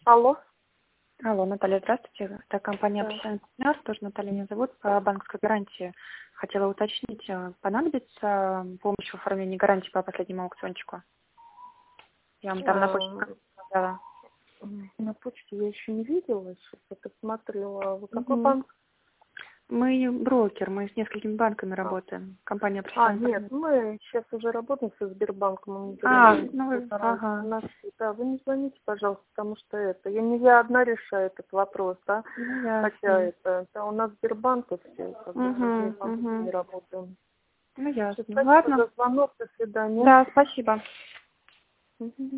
Алло. Алло, Наталья, здравствуйте. Это компания Да. «Профессиональный партнер», тоже Наталья меня зовут, по банковской гарантии. Хотела уточнить, понадобится помощь в оформлении гарантии по последнему аукциончику? Я вам там на почту сказала. На почте я еще не видела, сейчас я посмотрела. Вы какой банк? Мы брокер, мы с несколькими банками работаем. Компания «Профессиональный Нет, мы сейчас уже работаем со Сбербанком. Мы не Да, вы не звоните, пожалуйста, потому что я одна решаю этот вопрос, да. Хотя у нас Сбербанк и все, не работаем. Ну, ясно. Спасибо за звонок, до свидания. Да, спасибо.